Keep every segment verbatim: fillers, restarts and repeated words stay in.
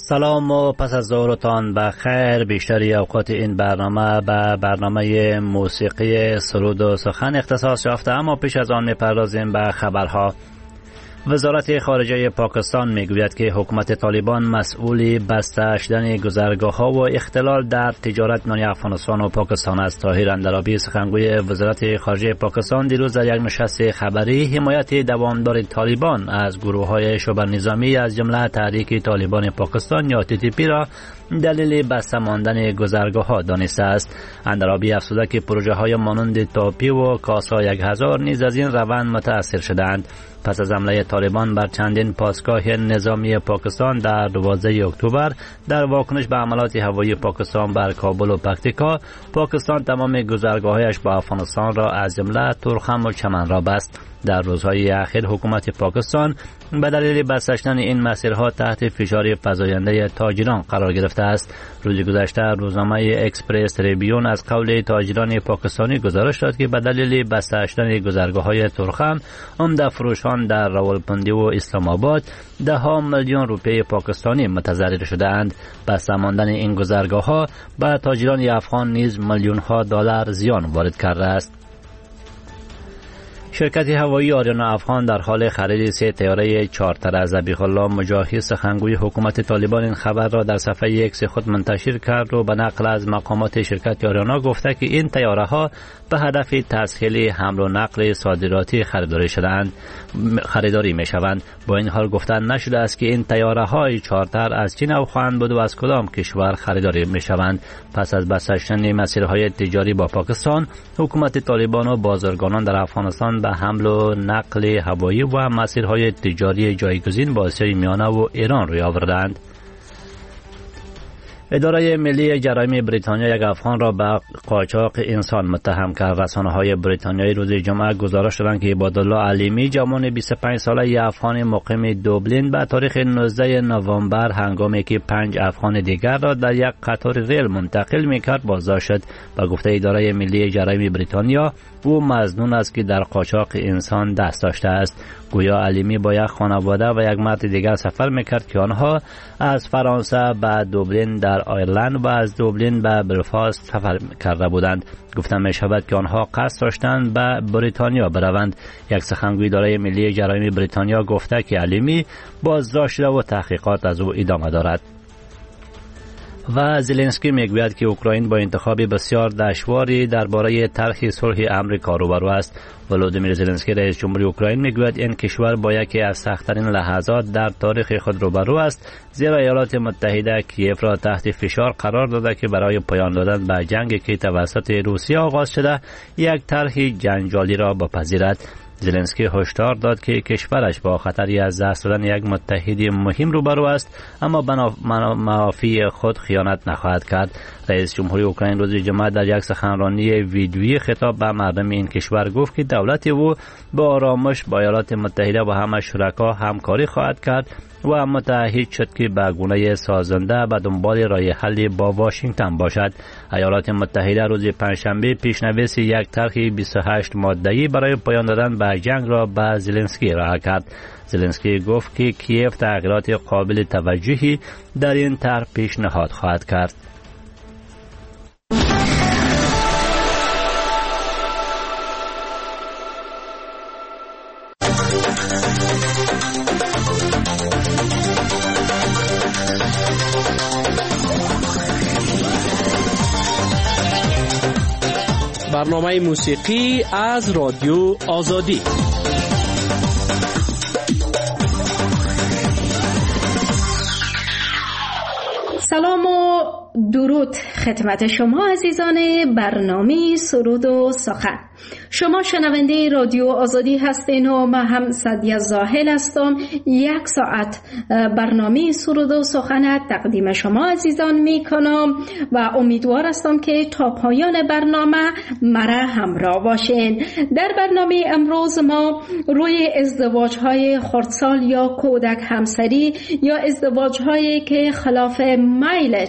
سلام و پس از ظهرتان بخیر. بیشتری اوقات این برنامه به برنامه موسیقی سرود و سخن اختصاص یافته، اما پیش از آن می‌پردازیم به خبرها. وزارت خارجه پاکستان میگوید که حکومت طالبان مسئول بسته شدن گذرگاه‌ها و اختلال در تجارت میان افغانستان و پاکستان است. طاهر اندرابی سخنگوی وزارت خارجه پاکستان دیروز در یک نشست خبری حمایت دوامدار طالبان از گروه‌های شبه نظامی از جمله تحریک طالبان پاکستان یا تی تی پی را دلیل بسته ماندن گذرگاه‌ها دانسته است. اندرابی افزوده که پروژه‌های مانند تاپی و کاسا یک هزار نیز از این روند متأثر شدند. پس از حمله طالبان بر چندین پاسگاه نظامی پاکستان در دوازده اکتبر در واکنش به حملات هوایی پاکستان بر کابل و پکتیکا، پاکستان تمام گذرگاه‌هایش با افغانستان را از جمله تورخم و چمن را بست. در روزهای اخیر حکومت پاکستان به دلیل بسته شدن این مسیرها تحت فشار فزاینده تاجران قرار گرفته است. روز گذشته روزنامه اکسپرس تریبیون از قول تاجران پاکستانی گزارش داد که به دلیل بسته شدن گذرگاه‌های تورخم، عمده فروشان در راولپنڈی و اسلام آباد ده ها میلیون روپیه پاکستانی متضرر شدند. بسته ماندن این گذرگاه‌ها به تاجران افغان نیز میلیون ها دلار زیان وارد کرده است. شرکت هوایی آریانا افغان در حال خرید سه طیاره چارتر از ذبیح الله مجاهد سخنگوی حکومت طالبان این خبر را در صفحه ایکس خود منتشر کرد و به نقل از مقامات شرکت آریانا گفته که این طیاره ها به هدف تسهیل حمل و نقل صادراتی خریداری شدند خریداری می شوند. با این حال گفتن نشده است که این طیاره های چارتر از چه نوع خواهند بود و از کدام کشور خریداری می شوند. پس از بسته شدن مسیرهای تجاری با پاکستان، حکومت طالبان و بازرگانان در افغانستان به حمل و نقل هوایی و مسیرهای تجاری جایگزین با آسیای میانه و ایران روی آوردند. اداره ملی جرایم بریتانیا یک افغان را به قاچاق انسان متهم کرد. رسانه‌های بریتانیایی روز جمعه گزارش دادند که عبادالله علیمی، جوان بیست و پنج ساله افغان مقیم دوبلین، به تاریخ نوزده نوامبر هنگامی که پنج افغان دیگر را در یک قطار ریل منتقل می‌کرد بازداشت شد. به گفته اداره ملی جرایم بریتانیا، او مظنون است که در قاچاق انسان دست داشته است. گویا علیمی با یک خانواده و یک مرد دیگر سفر میکرد که آنها از فرانسه به دوبلین در آیرلند و از دوبلین به بلفاست سفر کرده بودند. گفتن می شود که آنها قصد داشتند به بریتانیا بروند. یک سخنگوی اداره ملی جرایم بریتانیا گفته که علیمی بازداشت شده و تحقیقات از او ادامه دارد. و زلنسکی میگوید که اوکراین با انتخاب بسیار دشواری درباره طرح صلح امریکا روبرو است. ولودیمیر زلنسکی رئیس جمهوری اوکراین میگوید این کشور با یکی از سخت‌ترین لحظات در تاریخ خود روبرو است، زیرا ایالات متحده کیف را تحت فشار قرار داده که برای پایان دادن به جنگی که توسط روسیه آغاز شده یک طرح جنجالی را بپذیرد. زلنسکی هشدار داد که کشورش با خطری از دست دادن یک متحد مهم روبرو است، اما به منافع خود خیانت نخواهد کرد. رئیس جمهوری اوکراین روز جمعه در یک سخنرانی ویدیویی خطاب به مردم این کشور گفت که دولت او با آرامش با ایالات متحده و همه شرکا همکاری خواهد کرد و متعهد شد که به گونه سازنده به دنبال راه حلی با واشنگتن باشد. ایالات متحده روز پنجشنبه پیشنویس یک طرح بیست و هشت ماده‌ای برای پایان دادن به جنگ را به زلنسکی ارائه کرد. زلنسکی گفت که کیف تغییرات قابل توجهی در این طرح پیشنهاد خواهد کرد. برنامه موسیقی از رادیو آزادی. سلام و درود خدمت شما عزیزان برنامه سرود و سخن. شما شنونده رادیو آزادی هستین و من هم سعدیه زاهل هستم. یک ساعت برنامه سرود و سخن تقدیم شما عزیزان می کنم و امیدوار هستم که تا پایان برنامه مرا همراه باشین. در برنامه امروز ما روی ازدواج های خردسال یا کودک همسری یا ازدواج هایی که خلاف میل طرفین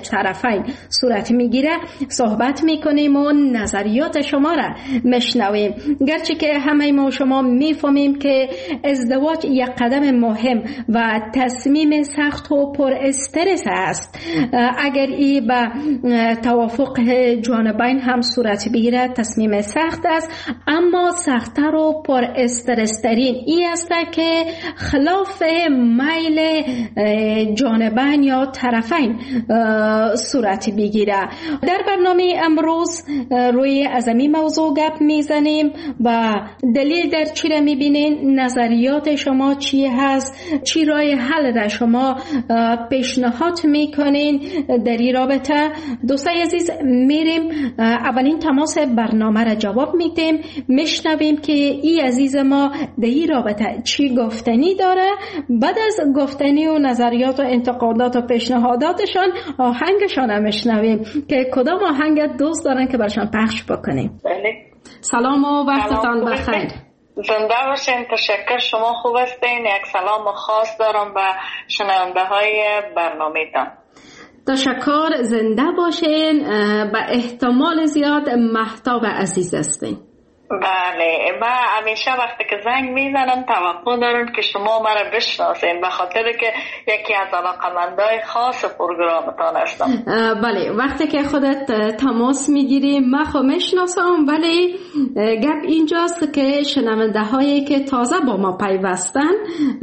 بحرین صورت میگیره صحبت میکنیم و نظریات شما را میشنویم. گرچه که همه ما شما میفهمیم که ازدواج یک قدم مهم و تصمیم سخت و پر استرس است. اگر ای به توافق جانبین هم صورت بگیره تصمیم سخت است، اما سخت‌تر و پر استرس ترین ای است که خلاف میل جانبین یا طرفین صورت بگیره. در برنامه امروز روی از این موضوع گپ میزنیم و دلیل در چی را میبینین، نظریات شما چی هست، چی راه حل را شما پیشنهاد میکنین در این رابطه. دوستای عزیز، میریم اولین تماس برنامه را جواب میدیم، میشنویم که ای عزیز ما در این رابطه چی گفتنی داره. بعد از گفتنی و نظریات و انتقادات و پیشنهاداتشان آهنگشان هم میشنویم که کدام آهنگ دوست دارن که برشان پخش بکنیم. بله. سلام و وقتتان بخیر. زنده باشین. تشکر. شما خوب هستین؟ یک سلام خاص دارم به شنونده های برنامه تان. تشکر. زنده باشین. به احتمال زیاد مهتاب عزیز هستین. بله، من همیشه وقتی که زنگ میزنم توقع دارم که شما مرا بشناسین، به خاطر که یکی از علاقمندای خاص پروگرامتان هستم. بله، وقتی که خودت تماس میگیری من خود میشناسم، ولی گپ اینجاست که شنونده هایی که تازه با ما پیوستن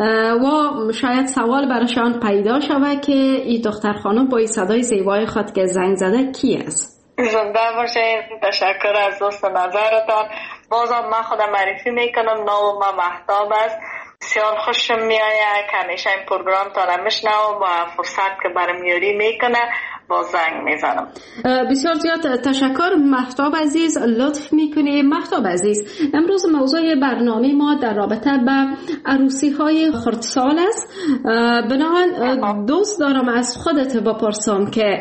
و شاید سوال براشان پیدا شود که این دختر خانم با این صدای زیبای خود که زنگ زده کی است؟ زنده باشین. تشکر از دوست نظرتان. بازم من خودم معرفی میکنم، نام من مهتاب است. بسیار خوشم میآید که همیشه این پروگرام تا میشنوم و فرصت که برام یاری میکنه با زنگ میزنم. بسیار زیاد تشکر مهتاب عزیز، لطف میکنی. مهتاب عزیز، امروز موضوع برنامه ما در رابطه به عروسی های خردسال است. بنابراین دوست دارم از خودت بپرسم که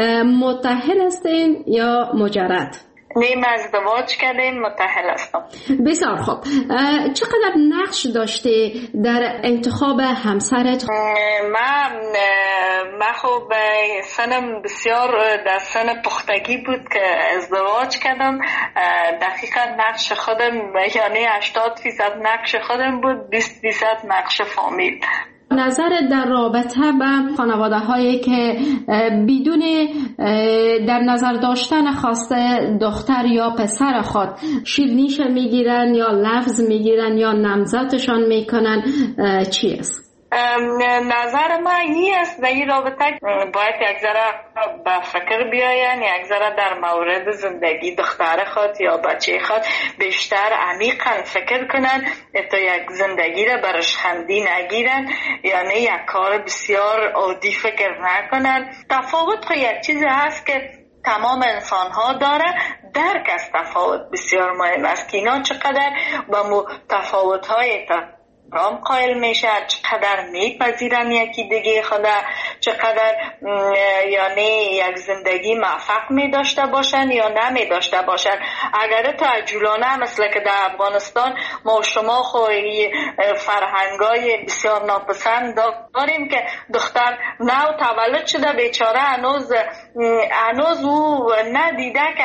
متأهل هستین یا مجرد؟ نیم ازدواج کردیم، متأهل هستم. بسیار خوب. چقدر نقش داشتی در انتخاب همسرت؟ من من خب سنم بسیار در سن پختگی بود که ازدواج کردم. دقیقا نقش خودم یعنی هشتاد فیصد نقش خودم بود، بیست فیصد نقش فامیل. نظر در رابطه به خانواده هایی که بدون در نظر داشتن خواسته دختر یا پسر خود شیرینیش میگیرن یا لفظ میگیرن یا نامزدشان میکنن چی است؟ نظر من این است در این رابطه باید یک ذره به فکر بیاین، یک ذره در مورد زندگی دختر خود یا بچه خود بیشتر عمیقا فکر کنن تا یک زندگی را برش خندی نگیرن، یعنی یک کار بسیار عادی فکر نکنن. تفاوت خود یک چیز هست که تمام انسان ها داره. درک از تفاوت بسیار مهم است که اینا چقدر با تفاوت های رام قائل میشه، چقدر میپذیرن یکی دیگه خدا، چقدر یعنی یک زندگی موفق می داشته باشن یا نمی داشته باشن. اگر تو عجولانه مثل که در افغانستان ما شما خوی فرهنگای بسیار ناپسند داریم که دختر نو تولد شده بیچاره هنوز هنوز او ندیده که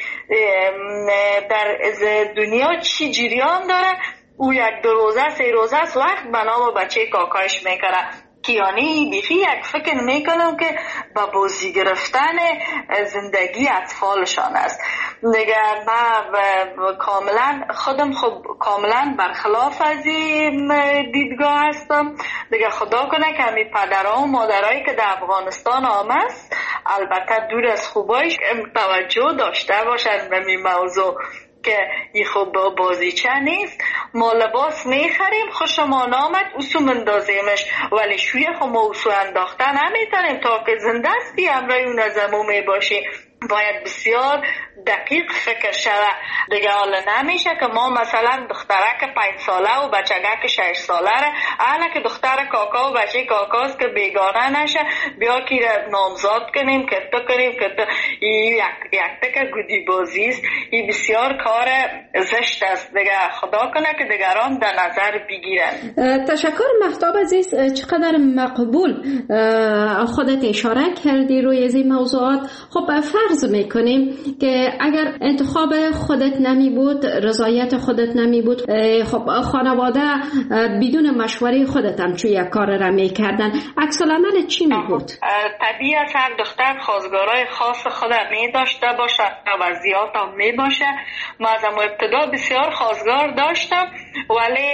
در دنیا چی جریان داره، او یک دو روزه سه روزه است وقت بنا به بچه کاکایش میکنه که یعنی بیخی یک فکر میکنم که با بازی گرفتن زندگی اطفالشان است. دیگه من کاملا خودم خب کاملا برخلاف از این دیدگاه هستم. دیگه خدا کنه که همین پدرها و مادرهایی که در افغانستان آمد البته دور از خوبایش توجه داشته باشن به این موضوع که این خوب بازیچه نیست. ما لباس میخریم خوشمان آمد اوسو مندازیمش، ولی شوی خو ما اوسو انداخته نمیتونیم تا که زنده استی همراه اون از امو میباشی. باید بسیار دقیق فکر شده دیگه. حالا نمیشه که ما مثلا دخترک پنج ساله و بچگک شش ساله را حالا که دختر کاکا و بچه کاکاست که بیگانه نشه بیا که نامزاد کنیم که تو کنیم که تو یک یک تک گودی بازی است. این بسیار کار زشت است دیگه. خدا کنه که دیگران در نظر بگیرن. تشکر مهتاب عزیز. چقدر مقبول خودت اشاره کردی روی این موضوعات. خب فرض میکنیم که اگر انتخاب خودت نمی بود، رضایت خودت نمی بود، خب خانواده بدون مشوره خودت هم چون یک کار را میکردن، عکس العمل چی می بود؟ طبیعی است هر دختر خواستگارای خاص خود می داشته باشه، وضعیات هم می باشه. ما از ابتدا بسیار خواستگار داشتم ولی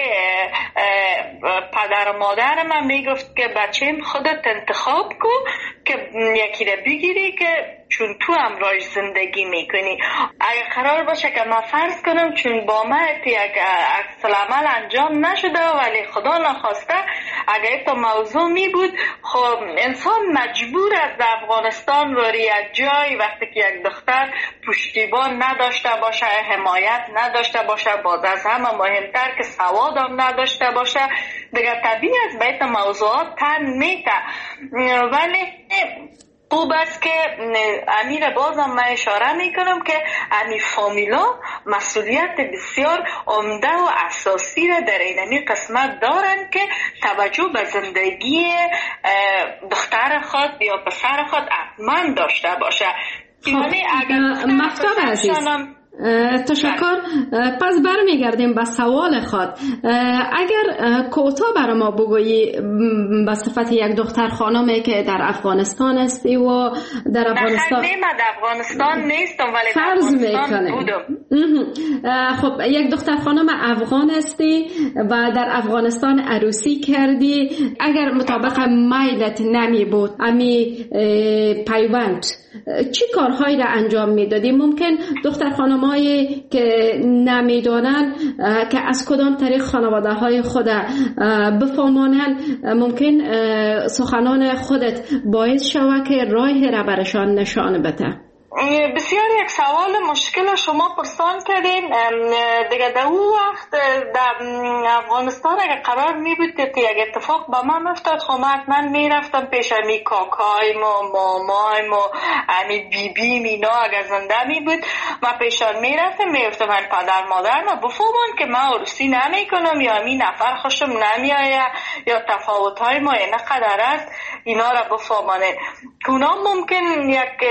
پدر و مادر من می گفت که بچه‌م خودت انتخاب کن که یکی را بگیری که چون تو هم راج زندگی میکنی. اگه قرار باشه که من فرض کنم چون با من یک عکس العمل انجام نشده ولی خدا نخواسته اگه تو موضوع می بود، خب انسان مجبور است در افغانستان روی یک جای وقتی که یک دختر پشتیبان نداشته باشه، حمایت نداشته باشه، باز از همه مهمتر که سواد هم نداشته باشه دیگه طبیعی است به این موضوعات تن میته. ولی خوب است که امیر بازم من اشاره میکنم که امی فامیلا مسئولیت بسیار عمده و اساسی را در این قسمت دارن که توجه به زندگی دختر خود یا پسر خود حتما داشته باشه. یعنی اگر مهتاب عزیز تشکر. پس برمیگردیم به سوال خود. اگر کوتاه برای ما بگویی به صفت یک دختر خانمی که در افغانستان هستی و در افغانستان نه در افغانستان نیستم ولی فرض میکنه بودم. خب یک دختر خانم افغان هستی و در افغانستان عروسی کردی، اگر مطابق میلت نمی بود امی پیوند چی کارهایی را انجام میدادی؟ ممکن دختر خانمایی که نمیدانن که از کدام طریق خانواده های خود بفهمانن، ممکن سخنان خودت باعث شود که راهی را برشان نشان بده. بسیار یک سوال مشکل شما پرسان کردین دیگه. در اون وقت در افغانستان اگر قرار می بود که یک اتفاق با من افتاد خب من می رفتم پیش امی کاکایم و مامایم و امی بی بیم اینا اگر زنده می بود من پیشان می رفتم می گفتم من پدر مادر ما بفهمن که من عروسی نمی کنم یا امی نفر خوشم نمی آید یا تفاوت های ما اینه قدر است اینا را بفهمانه. اونا ممکن یک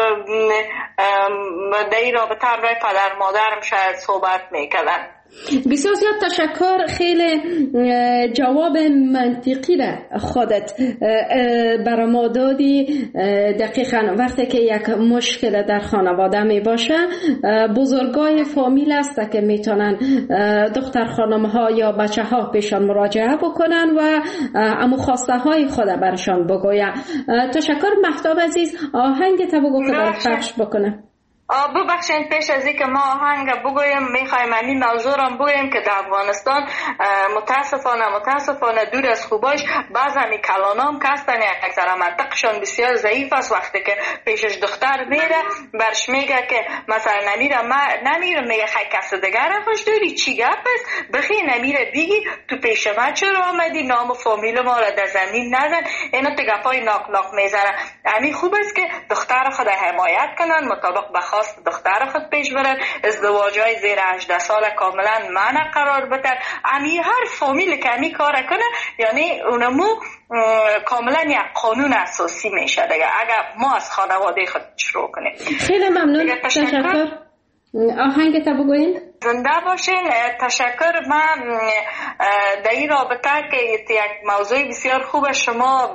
در این رابطه همراه پدر مادرم شاید صحبت میکردن. بسیار زیاد تشکر. خیلی جواب منطقی را خودت برای ما دادی. دقیقا وقتی که یک مشکل در خانواده می باشه بزرگای فامیل است که میتونن دختر خانم ها یا بچه ها پیشان مراجعه بکنن و امو خواسته های خود برشان بگوین. تشکر مهتاب عزیز. آهنگ تا بگو که برای پخش بکنه. ببخشید پیش از اینکه ما آهنگ بگویم میخوایم این موضوع را بگویم که در افغانستان متاسفانه متاسفانه دور از خوباش بعض همی کلانام که هستن یک ذره منطقشان بسیار ضعیف است. وقتی که پیشش دختر میره برش میگه که مثلا نمیره نمیره میگه خیلی کس دیگر را خوش داری چی گپ است بخی نمیره بگی تو پیش من چرا آمدی نام و فامیل ما را در زمین نزن. اینا تو گپای ناک ناک میزنه. همین خوب است که دختر خود حمایت کنن مطابق به خواست دختر خود پیش برن. ازدواجای زیر هجده سال کاملا منع قرار بدن. امی هر فامیل که امی کار کنه یعنی اونمو کاملا یک قانون اساسی میشه دیگه اگر ما از خانواده خود شروع کنیم. خیلی ممنون. تشکر. آهنگ تا بگوین. زنده باشین. تشکر. من در این رابطه که یک موضوع بسیار خوب شما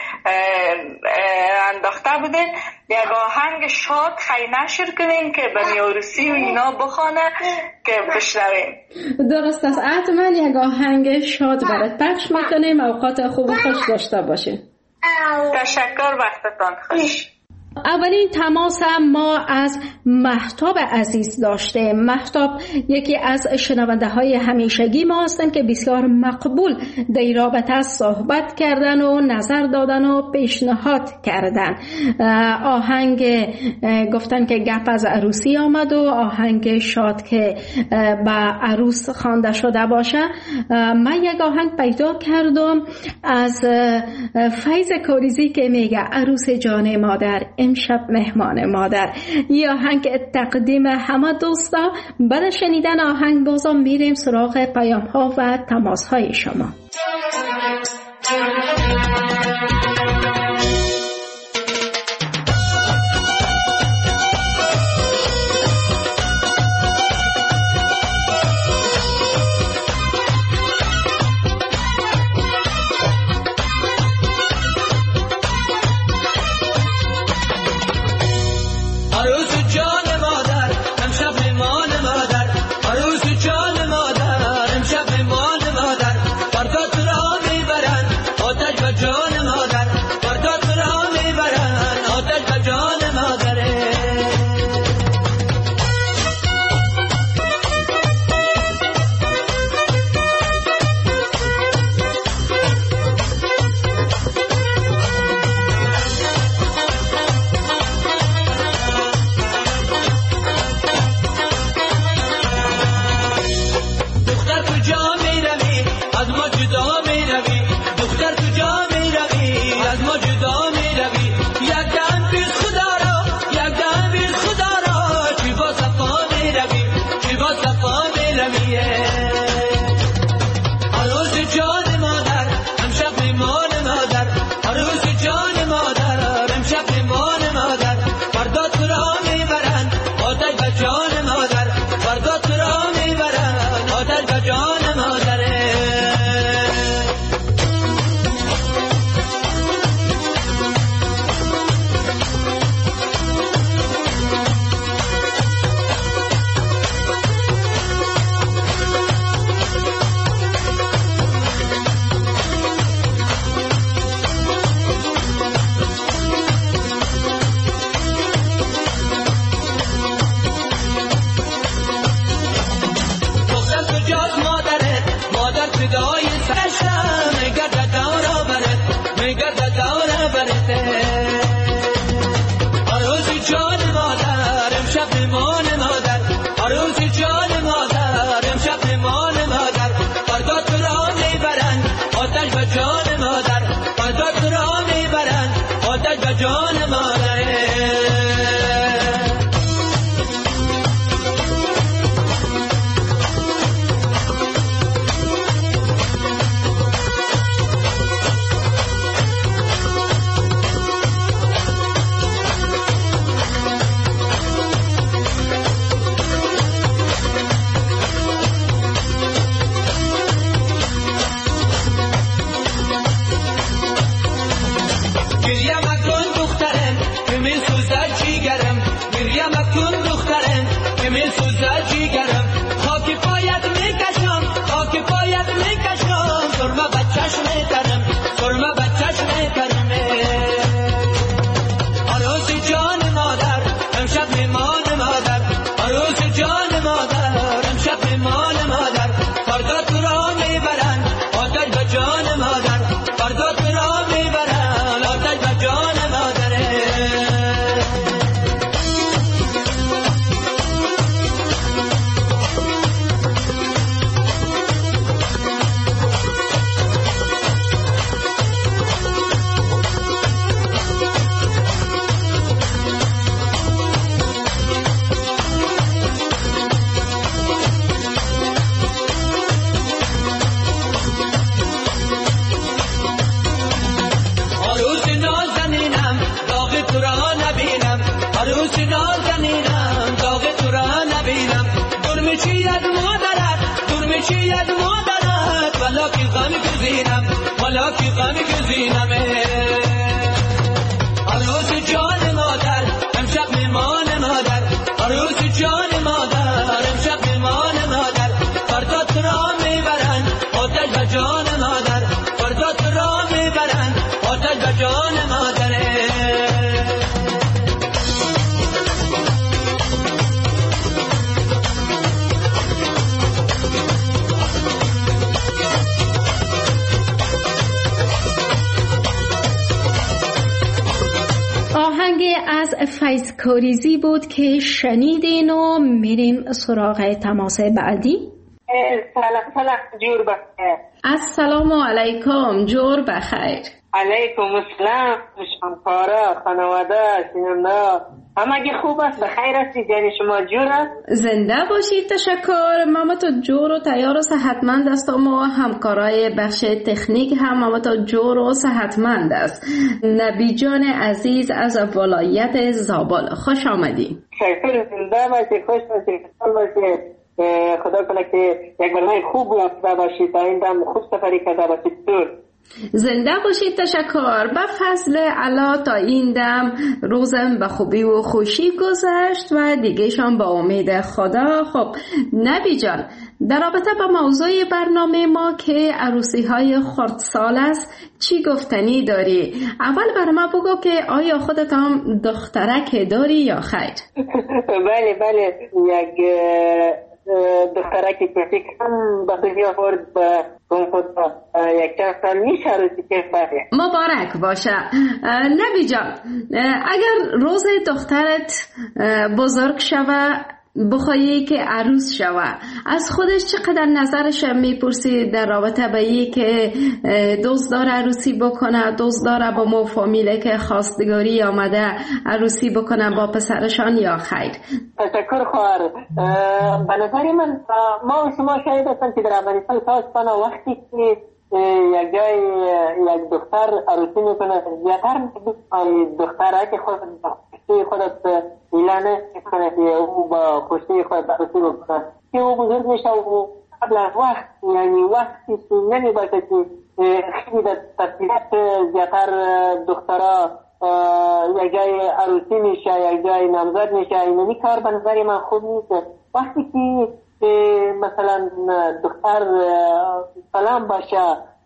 انداخته بودین یک آهنگ شاد خیلی نشر کنین که به میوروسی و اینا بخونه که بشنویم. درست است. حتما یک آهنگ شاد برات پخش میکنیم. اوقات خوب و خوش داشته باشین. تشکر. وقتتان خوش. اولین تماس هم ما از مهتاب عزیز داشته. مهتاب یکی از شنونده های همیشگی ما هستند که بسیار مقبول در این رابطه صحبت کردن و نظر دادن و پیشنهاد کردن. آهنگ گفتن که گپ از عروسی آمد و آهنگ شاد که به عروس خوانده شده باشه. من یک آهنگ پیدا کردم از فیض کاریزی که میگه عروس جان مادر امشب مهمان مادر. یه آهنگ تقدیم همه دوستا. بعد شنیدن آهنگ بازم میریم سراغ پیام ها و تماس های شما. حیث کاریزی بود که شنیدین و میریم سراغ تماس بعدی. سلام سلام جور بخیر. السلام علیکم، جور بخیر. علیکم السلام همکارا، خانواده، شنونده همگی خوب است؟ بخیر هستید؟ یعنی شما جور است؟ زنده باشید. تشکر. مامتا جور و تیار و صحتمند است و ما همکارای بخش تکنیک هم مامتا جور و صحتمند است. نبی جان عزیز از ولایت زابل، خوش آمدی. شکر. زنده باشید، خوش باشید، خوش باشید. خدا کنه که یک برنامه خوب رفته باشید، آینده هم خوب سفری کرده باشید. دور زنده باشید. تشکر. به فضل الله تا این دم روزم به خوبی و خوشی گذشت و دیگهشان با امید خدا. خب نبی جان، در رابطه با موضوع برنامه ما که عروسی های خردسال است چی گفتنی داری؟ اول بر ما بگو که آیا خودت هم دخترک داری یا خیر؟ بله بله، یک دخترکی که کم به دنیا آورد به کنفوتا یک چند سال میشه عروسی که بله. مبارک باشه. نبی جان، اگر روز دخترت بزرگ شوه بخوایی که عروس شوه، از خودش چقدر نظرش میپرسی در رابطه به این که دوست داره عروسی بکنه، دوست داره با مو فامیله که خواستگاری آمده عروسی بکنه با پسرشان یا خیر؟ تشکر خواهر. به نظر من ما و شما شاید هستن که در افغانستان تاسفانه وقتی که یک جای یک دختر عروسی میکنه زیادتر دختره که خود خودت اعلانه میکنه که او با خوشی خود عروسی بکنه که او بزرگ میشه و قبل از وقت، یعنی وقتی نمی باشه که خیلی در تفصیلات زیادتر دخترها یک جای عروسی میشه، یک جای نامزد میشه. اینمی کار به نظر من خوب نیست. وقتی که مثلا دختر سلام باشه،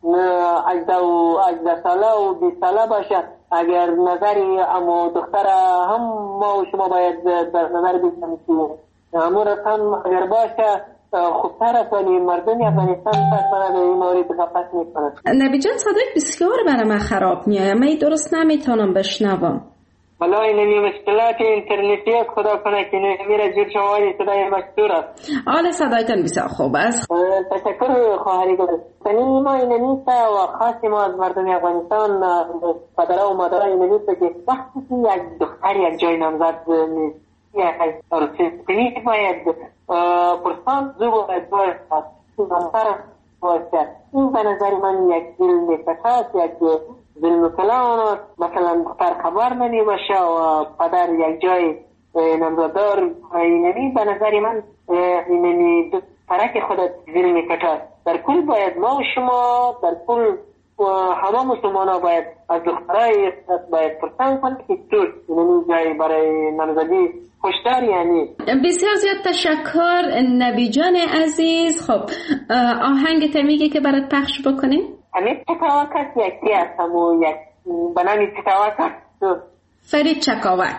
اجده ساله و بیست ساله باشه، اگر نظری اما دختر هم ما و شما باید در نظر بگیریم که امور هم اگر باشه خوبتر است، ولی مردم افغانستان پس به این مورد غفلت میکنند. نبی جان، صدای بسیار برای من خراب میاد، من درست نمیتونم بشنوم. والا این مشکلات اینترنتی است، خدا کنه که نمیره جور شمالی صدای مشکور است. آله صدایتان بسیار خوب است. تشکر خواهری گذاشت. تنی ما این نیست و خاصی ما از مردم افغانستان پدرها و مادرها این نیست که وقتی که یک دختر یک جای نامزد نیست یک عروسی کنی باید پرسان زو باید باید نامزد باید. این به نظر من یک ظلم نکتاست، یک ظلم کلان است. مثلا دختر خبر نمی باشه و پدر یک جای نامزدار اینمی به نظر من اینمی فرق خودت ظلم نکتاست. در کل باید ما و شما در کل همه مسلمان ها باید از دخترای باید پرسان کنید که طور اینمی جای برای نامزدی خوشتر. یعنی بسیار زیاد تشکر نبی جان عزیز. خب آهنگ تمیگی که برات پخش بکنیم؟ همین چکاوک هست یکی هست همون یک بنامی چکاوک هست. فرید چکاوک.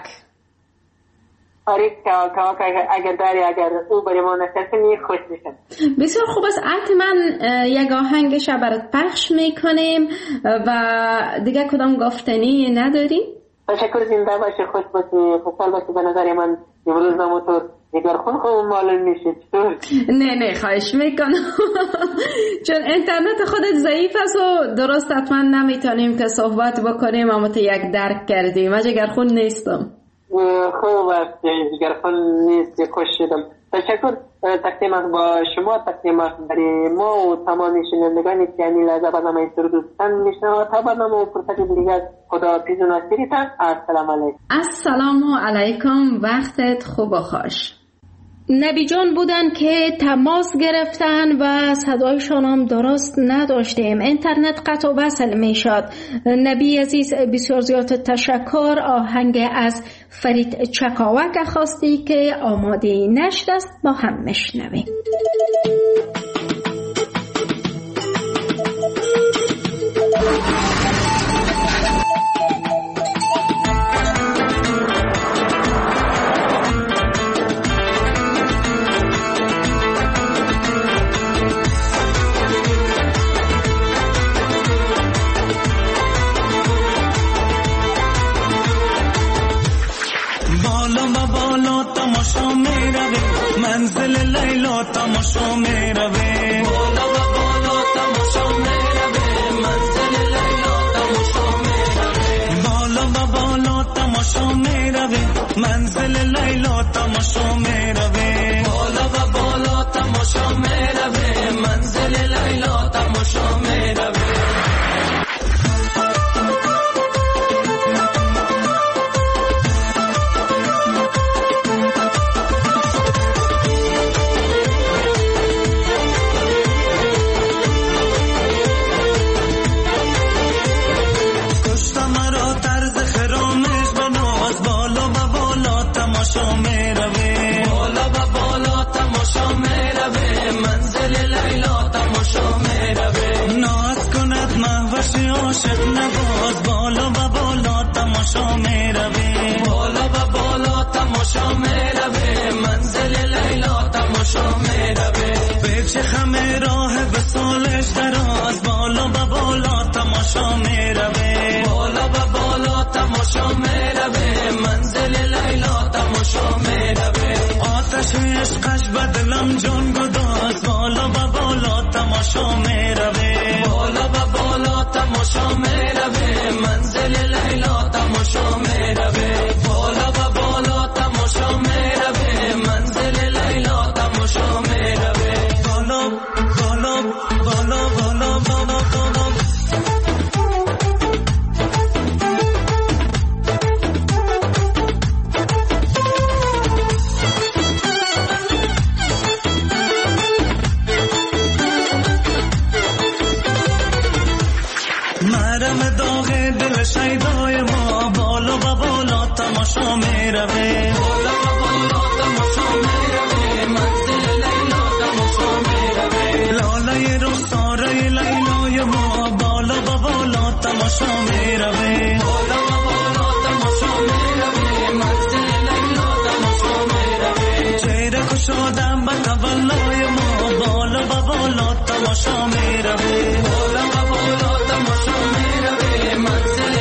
فرید چکاوک اگر داری اگر او برای ما نشسته خوش میشن. بسیار خوب است. حتما یک آهنگش برات پخش میکنیم و دیگه کدام گفتنی نداری؟ تشکر. زنده باشه، خوش باشه، خوشحال باشه. به نظر من امروز نموتور دیگر خون خوب معلوم میشه. نه نه خواهش میکنم چون اینترنت خودت ضعیف است و درست حتما نمیتونیم که صحبت بکنیم اما تو یک درک کردیم. من جگر خون نیستم. خوب است، جگر خون نیست، خوش شدم. تشکر. تقدیم است با شما، تقدیم است برای ما و تمام شنوندگانی که یعنی لحظه برنامه این سر دوستان میشنوند. تا برنامه و فرصت دیگر خدا پیز و ناصریتان. السلام علیکم. السلام علیکم، وقتت خوب و خوش. نبی جان بودن که تماس گرفتن و صدایشان هم درست نداشتیم، اینترنت قطع و وصل می شد. نبی عزیز بسیار زیاد تشکر. آهنگ از فرید چکاوک خواستی که آماده نشد است، با هم مشنویم. تماشا میروه بالا و بالا تماشا میروه منزل لیلا تماشا میروه بالا و بالا تماشا میروه منزل لیلا تماشا میروه بالا و بالا تماشا میروه منزل لیلا تماشا میروه عاشق نواز بالا و بالا تماشا میروه بالا و بالا تماشا میروه منزل لیلا تماشا میروه پیچ خم راه وصالش دراز بالا و بالا تماشا میروه بالا و بالا تماشا میروه منزل لیلا تماشا میروه آتش عشقش بدلم جان گداز بالا و بالا تماشا میروه بالا و بالا تماشا میروه منزل لیلا تماشا میروه بالا و بالا تماشا میروه منزل لیلا تماشا میروه بالا بالا بالا بالا بالا بالا شیدای ما بالا و بالا تماشا میروه بالا و بالا تماشا میروه منزل لیلا تماشا میروه لالای رخساره لیلای ما بالا و بالا تماشا میروه بالا و بالا تماشا میروه منزل لیلا تماشا میروه چهره کشادم به تولای ما بالا و بالا تماشا میروه بالا و بالا تماشا میروه منزل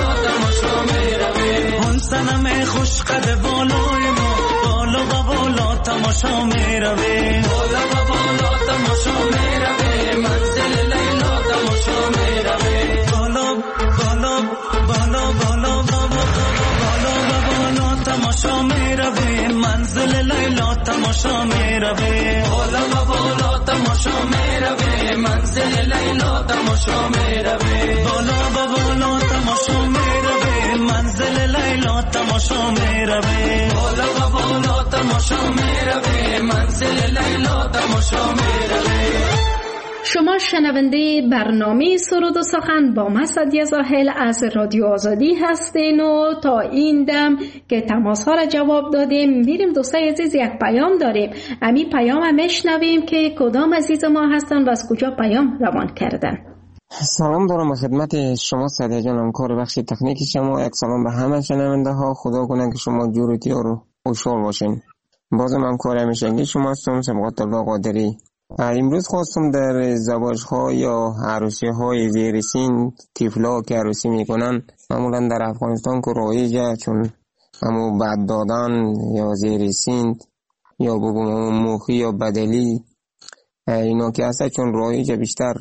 سنم خوش قد بالای ما بالا و بالا تماشا میروه بالا و بالا تماشا میروه منزل لیلا تماشا میروه بالا بالا بالا بالا بالا و بالا تماشا میروه منزل لیلا تماشا میروه بالا و بالا تماشا میروه منزل لیلا تماشا میروه بالا و بالا تماشا میروه منزل لیلا تماشا میروه بالا و بالا تماشا میروه منزل لیلا تماشا میروه. شما شنونده برنامه سرود و سخن با من سعدیه زاهل از رادیو آزادی هستین و تا این دم که تماس ها را جواب دادیم میریم دوستای عزیز یک پیام داریم. امی پیام هم میشنویم که کدام عزیز ما هستن و از کجا پیام روان کردن. سلام دارم خدمت شما سعدیه جانم، کار بخش تکنیک شما. یک سلام به همه شنونده ها، خدا کنه که شما جورتی رو خوشحال باشین. بازم هم کار همیشگی شما هستم، سبقت الله قادری. امروز خواستم در زواج ها یا عروسی های زیر سن طفلا که عروسی میکنن معمولا در افغانستان که رایجه، چون همو بد دادن یا زیر سن یا بگم موخی یا بدلی اینا که هسته، چون رایجه بیشتر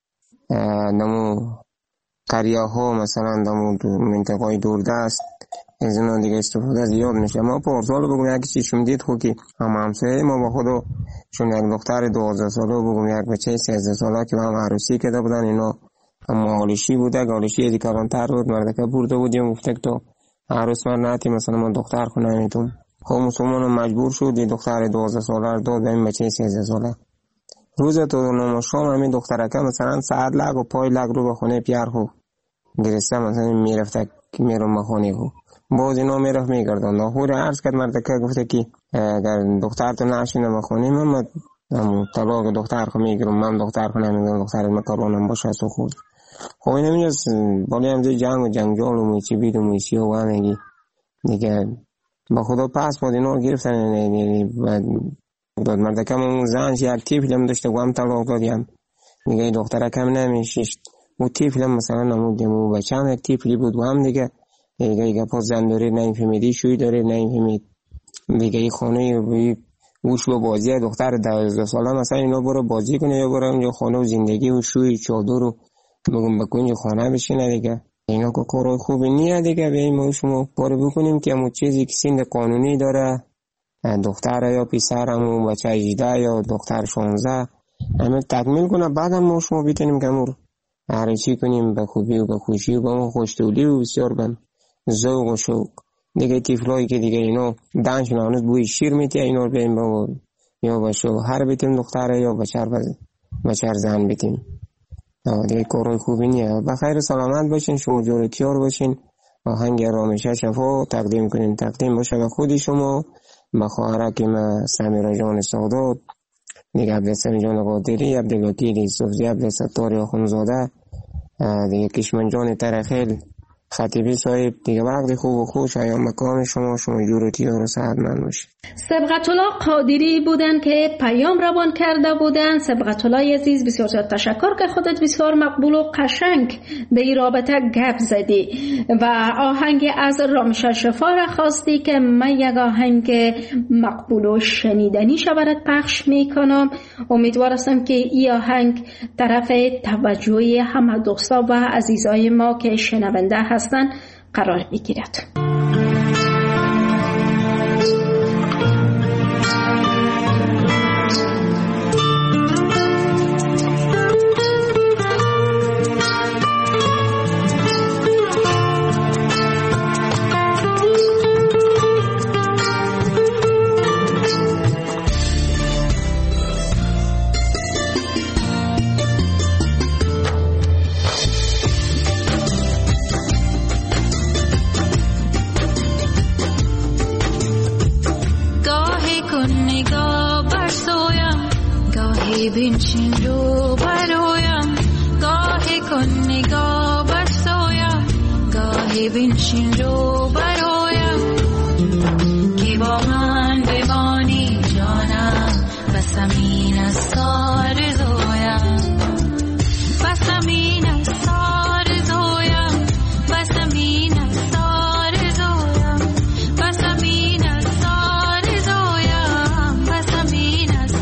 نمو قریه ها مثلا نمو منطقه دوردست از اینا دیگه استفاده زیاد میشه. ما پارسال بگم یکی چیشم دید خود که هم همسایه ما با خودو چون یک دختر دوازده ساله بگم یک بچه سیزده ساله که با هم عروسی کرده بودن، اینا هم آلشی بوده، آلشی ازی کلانتر بود، مردکه برده بودیم گفته که تو عروس من نهتی مثلا من دختر خونه میتون. خب مسلمان مجبور شد یه دختر دوازده ساله رو داد به این بچه سیزده ساله. روز تو نام شام همین دخترکه مثلا ساعت لگ و پای لگ رو به خونه پیار خوب گرسته مثلا میرفته که میرم به خونه خوب باز اینا میرفت میگردن. ناخور عرض کرد مردکه گفته که اگر دختر تو نشینه به خونه من من طلاق دختر خو میگیرم، من دختر خو نمیگیرم، دختر مکرونم باشه سو خود. خب این همیست بالی همزه جنگ و جنگجال و میچی بید و میچی و همگی دیگه با خدا پس با اینا گرفتن. داد مردکم اون زنش یک تیفلم داشته و هم طلاق دادیم دیگه دختره کم نمیشیشت و تیفلم مثلا نمودیم و بچه هم یک تیفلی بود و هم دیگه دیگه دیگه پاس زن داره نمیفهمیدی شوی داره نمیفهمید دیگه ای خانه گوش به بازی دختر دوازده ساله مثلا اینا برو بازی کنه یا برو اونجا خانه و زندگی و شوی چادر رو بگم به کنج خانه بشینه دیگه. اینا که کارهای خوبی نیه دیگه. بیاییم ما شما کار بکنیم که همون چیزی که سن قانونی داره، دختر یا پسر همون بچه هجده یا دختر شانزده همه تکمیل کنه، بعد هم ما شما بیتونیم که همون هر چی کنیم به خوبی و به خوشی و به ما خوشتولی و بسیار بم ذوق و شوق. دیگه تیفلایی که دیگه اینا دانشون هنوز بوی شیر میتیه اینا رو بیاییم با یا با شوهر بیتیم دختر یا بچر بچر زن بیتیم. دیگه کارهای خوبی نیه. بخیر سلامت باشین، شما جور تیار باشین. آهنگ رامیشه شفا تقدیم کنین. تقدیم باشه به خودی شما، به خواهرکیم سمیرا جان سادات، دیگه عبدالسلام جان قادری، عبدالوکیل صوفی، عبدالستار آخونزاده، دیگه کشمن جان ترخیل خطیبی صاحب. دیگه وقت خوب و خوش ایام مکان شما، شما جور تیار و صحتمند باشید. سبقت الله قادری بودن که پیام روان کرده بودن. سبقت الله عزیز بسیار زیاد تشکر که خودت بسیار مقبول و قشنگ به این رابطه گپ زدی و آهنگ از رامیشه شفا را خواستی که من یک آهنگ مقبول و شنیدنی شود پخش میکنم. امیدوار هستم که این آهنگ طرف توجه همه دوستا و عزیزای ما که شنونده هستن قرار بگیرد. بنشین رو برایم، گاهی کن نگاه بر سویم، گاهی بنشین رو برایم، که با من بمانی جانم، بس همین است آرزویم، بس همین است آرزویم، بس همین است آرزویم، بس همین است آرزویم، بس همین است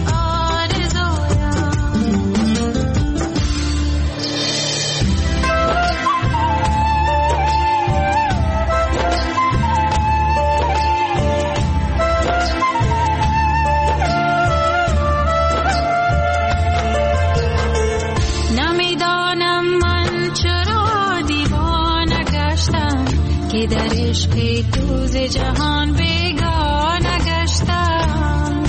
در عشق دوز جهان بیگانه گشتم،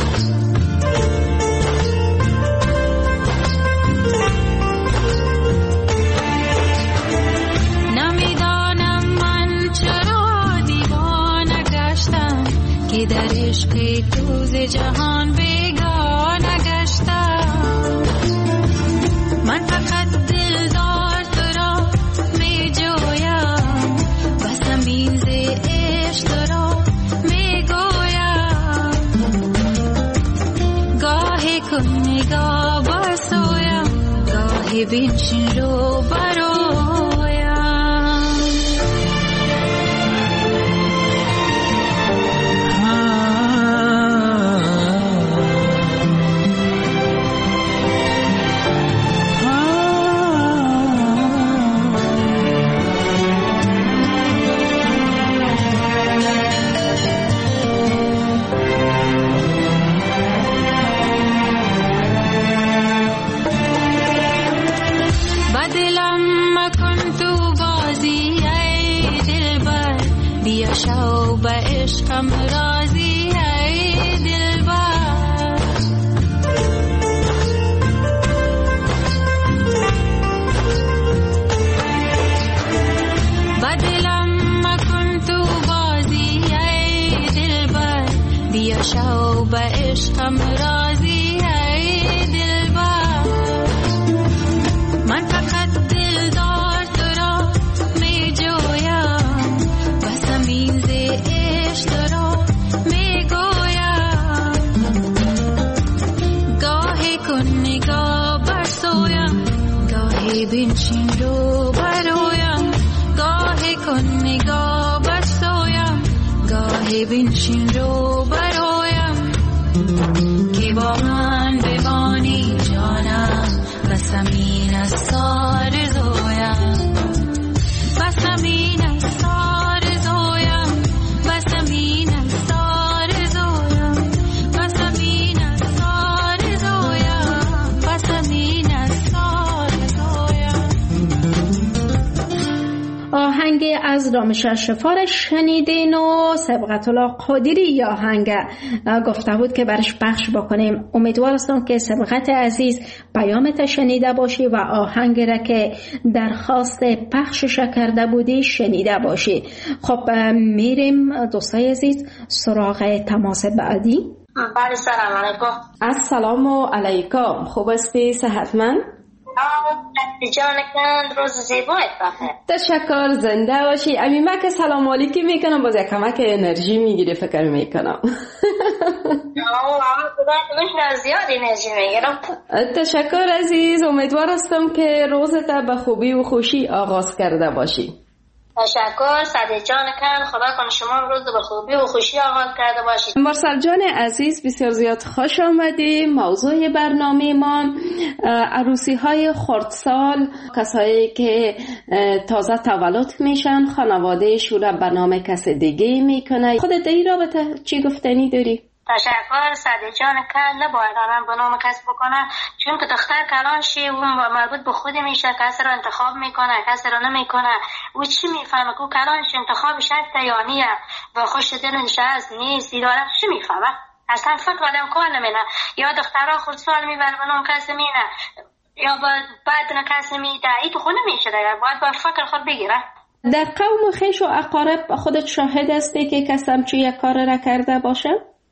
نمیدانم من چرا دیوانه گشتم، که در عشق دوز جهان بیگانه گشتم. من فقط دلدار تو را می جویم، بس همین ز عشق تو را می گویم، گاهی کن نگاه بر سویم، گاهی بنشین رو برایم. شو به عشقم راضی ای دلبر، با دلم مکن تو بازی ای دلبر، بیا شو به عشقم راضی ای دلبر. من فقط دلدار تو را می جویم، بس همین ز عشق تو را می گویم، گاهی کن نگاه بر سویم، گاهی بنشین رو برایم، گاهی کن نگاه بر سویم، گاهی بنشین رو برایم. که با من بمانی جانم بس همین است آرزویم بس همین است آرزویم بس همین است آرزویم بس همین است آرزویم بس همین است آرزویم. آهنگ از رامشهر شفار شنیدین و سبقت الله قادری یا آهنگ گفته بود که برش پخش بکنیم. امیدوار هستم که سبقت عزیز پیامت شنیده باشی و آهنگ را که درخواست پخشش کرده بودی شنیده باشی. خب میریم دوستای عزیز سراغ تماس بعدی. بله سلام علیکم. السلام علیکم. خوب هستی؟ صحتمند؟ جان کند روز زیبای بخیر. تشکر، زنده باشی. امیمه که سلام علیکی میکنم باز یک کمک انرژی میگیری فکر میکنم. زیاد انرژی میگیرم. تشکر عزیز، امیدوار هستم که روزت به خوبی و خوشی آغاز کرده باشی. تشکر سعدی جان کن، خدا کنه شما روز به خوبی و خوشی آغاز کرده باشید. مرسل جان عزیز بسیار زیاد خوش آمدی. موضوع برنامه ما عروسی های خردسال، کسایی که تازه تولد میشن خانواده شورا برنامه کس دیگه میکنه. خودت این رابطه چی گفتنی داری؟ تشکر سعدی جان کن، نباید آدم به نام کس بکنه، چون که دختر کلان شی و مربوط به خود میشه، کسی رو انتخاب میکنه کسی رو نمیکنه. او چی میفهمه که کلان شی انتخابش هست یا نیه و خوش دلش هست نیست، ایرانه چی میفهمه؟ اصلا فکر آدم کار نمینه. یا دخترها خود سوال میبره به نام کسی مینه یا بعد نه کسی میده، ای تو خود نمیشه دیگه، باید با فکر خود بگیره. در قوم خویش و اقارب خودت شاهد هستی که کسی همچی یک کار را کرده باشه؟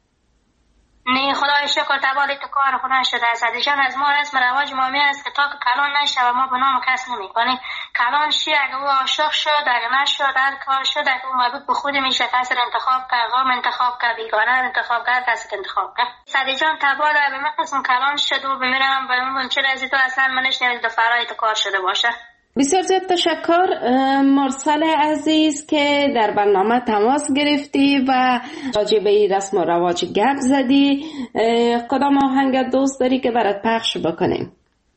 نه خدای شکر تبالی تو کار خود نشده. سعدی جان از ما رسم رواج مامی است که تا که کلان نشه و ما به نام کس نمی کنیم. کلان شی اگه او عاشق شد اگه نشد هر کار شد اگه او مربوط به خود میشه، کسی رو انتخاب کرد غام انتخاب کرد بیگانه انتخاب کرد کسی که انتخاب کرد. سعدی جان تبالی به من قسم کلان شد و بمیرم و من چه رازی تو اصلا منش نیازی دو فرای تو کار شده باشه. بسیار زیاد تشکر مرسل عزیز که در برنامه تماس گرفتی و راجع به رسم و رواج گپ زدی. کدام آهنگ دوست داری که برات پخش بکنیم؟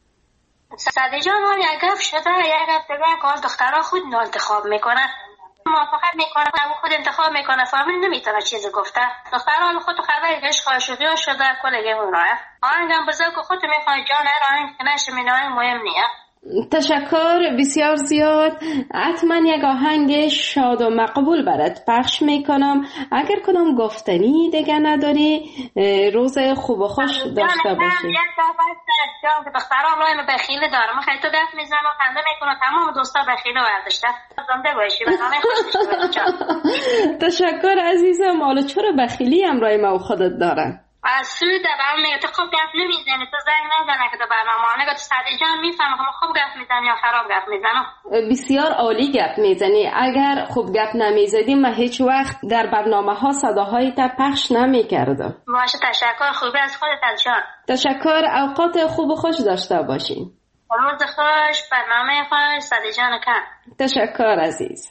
سعدی جان من یک گپ شده یک گپ دیگه که دخترها خود انتخاب میکنن، موافقت میکنه و خود انتخاب میکنه، فامیل نمیتونه چیزی گفته. دخترها خود خبری عشق عاشقی شده کلگی اونها. آهنگم بزرگ خود میخواد جان هر آهنگ که نشه مینای مهم نیه. تشکر بسیار زیاد. حتما یک آهنگ شاد و مقبول برات پخش میکنم. اگر کدام گفتنی دیگه نداری روز خوب و خوش داشته باشی. یک صحبت داشتم که دخترها لایم بخیله دارم، خیلی تو گفت میزنم و خنده میکنم، تمام دوستا بخیله ورداشته. زنده باشی و نامه خوش داشته. تشکر عزیزم. حالا چرا بخیلی همراه ما و خودت دارن؟ از سوی در برنامه تو خوب گفت نمیزنی، تو زنگ نزنه که در برنامه آنگه تو سعدی جان میفهمه که ما خوب گفت میزنی یا خراب گفت میزنم. بسیار عالی گفت میزنی. اگر خوب گفت نمیزدی ما هیچ وقت در برنامه ها صداهای تا پخش نمیکردم. باشه تشکر، خوبی از خودت از جان. تشکر، اوقات خوب و خوش داشته باشین. روز خوش، برنامه خوش، سعدی جان کن. تشکر عزیز.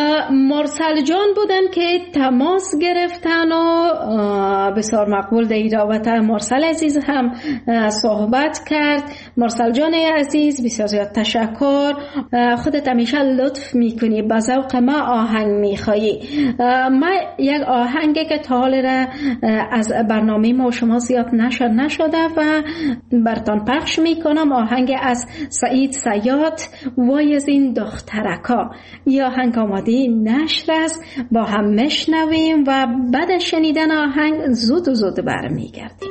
مرسل جان بودن که تماس گرفتن و بسیار مقبول در رابطه مرسل عزیز هم صحبت کرد. مرسل جان عزیز بسیار زیاد تشکر. خودت همیشه لطف میکنی، با ذوق ما آهنگ میخوایی. من یک آهنگی که تا حال را از برنامه ما شما زیاد نشد نشده و برتان پخش میکنم. آهنگ از سعید صیاد وای از این دخترکا. یا آهنگ آماده نشر است، با هم مشنویم و بعد شنیدن آهنگ زود و زود برمیگردیم.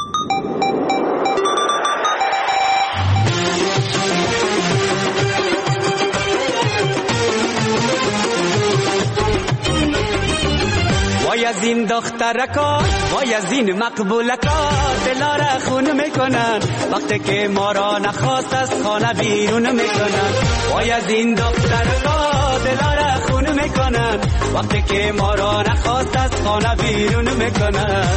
وای از این دخترکا وای از این مقبولکا، دلار خون میکنن وقتی که ما را نخواست از خانه بیرون میکنن. وای از این دخترکا دلار خون میکنن وقتی که ما را نخواست از خانه بیرون میکنن.